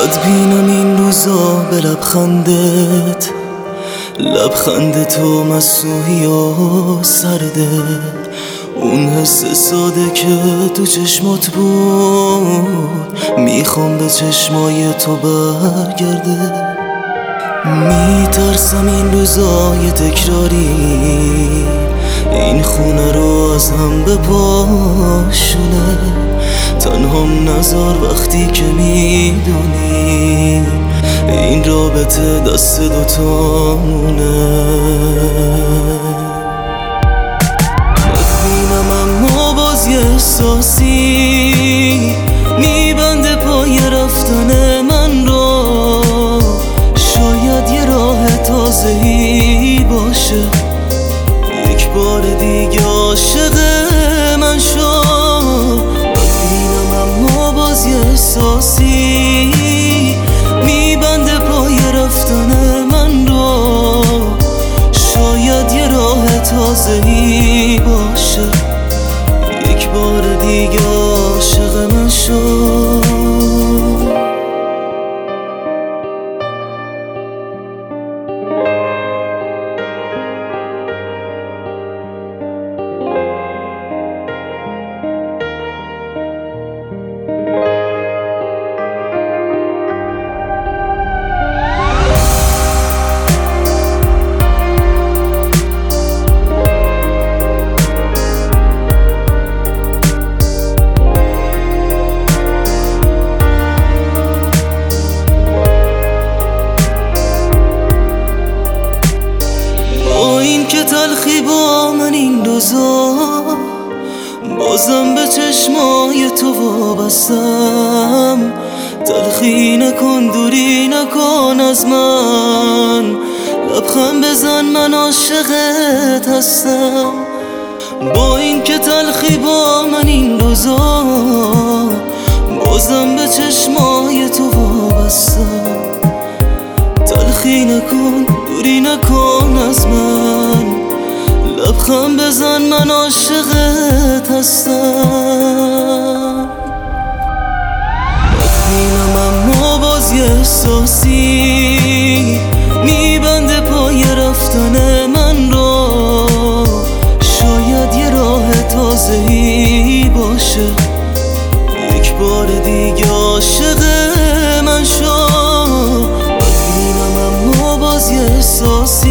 بد بینم این روزا به لبخندت، لبخند تو مسوحی و سرده، اون حس ساده که تو چشمات بود میخوام به چشمای تو برگرده. میترسم این روزای تکراری این خونه رو از هم بپاشونه، تنهام نذار وقتی که میدونی این رابطه دست دوتامونه. ببینم اما باز یه احساسی میبنده پای رفتن من رو، شاید یه راه تازه‌ای باشه، یک بار دیگه عاشق من شو. ببینم اما باز یه احساسی میبنده پای رفتن من رو، شاید یه راه تازه‌ای باشه، یک بار دیگه عاشق من شو. که تلخی با من این روزا بازم به چشمای تو وابستم، تلخی نکن دوری نکن از من، لبخند بزن من عاشقت هستم. با این که تلخی با من این روزا بازم به چشمای تو وابستم، تلخی نکن دوری نکن از من، لبخند بزن من عاشقت هستم. ببینم اما باز یه احساسی میبنده پای رفتن من رو، شاید یه راه تازه‌ای باشه، یک بار دیگه عاشق من شو. ببینم اما باز یه احساسی